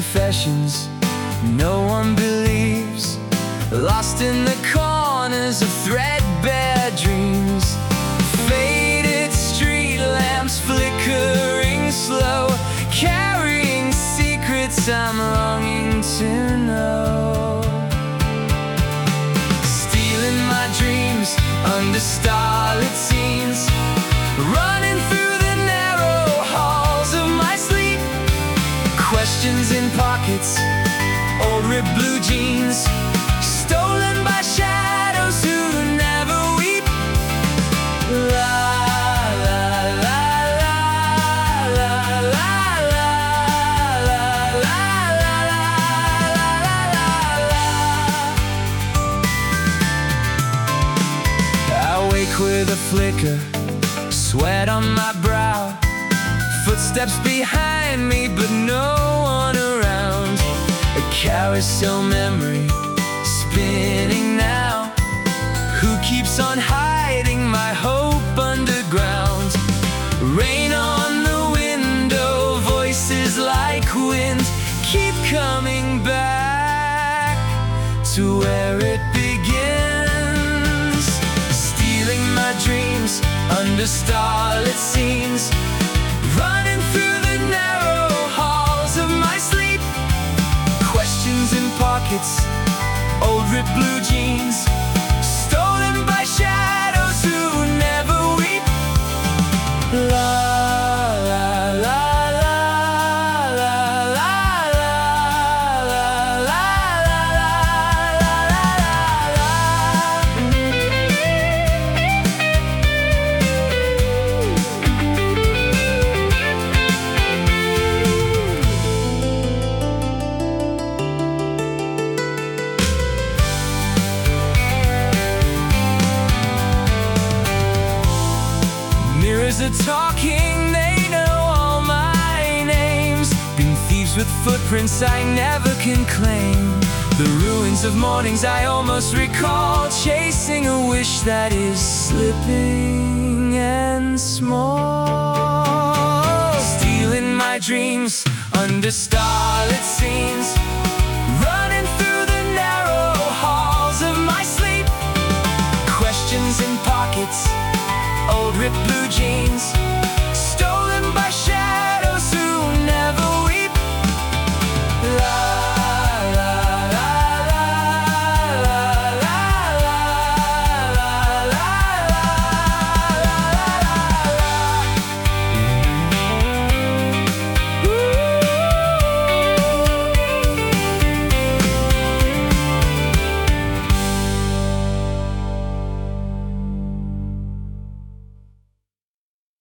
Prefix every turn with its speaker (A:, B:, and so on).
A: confessions no one believes, lost in the corners of threadbare dreams. Faded street lamps flickering slow, carrying secrets I'm longing to know. Stealing my dreams under starlit scenes, running through the narrow halls of my sleep. Questions in pockets, old ripped blue jeans, stolen by shadows who never weep. La la la la la la la la la la la. I wake with a flicker, sweat on my brow, footsteps behind me but no one around. A carousel memory spinning now. Who keeps on hiding my hope underground? Rain on the window, voices like wind keep coming back to where it begins. Stealing my dreams under starlit scenes, running through the narrow halls of my sleep. Questions in pockets, old ripped blue jeans, stolen by shadows who never weep. La la la la la la la la la Mirrors are talking, they know all my names. Been thieves with footprints I never can claim. The ruins of mornings I almost recall, chasing a wish that is slipping and small. Stealing my dreams under starlit scenes,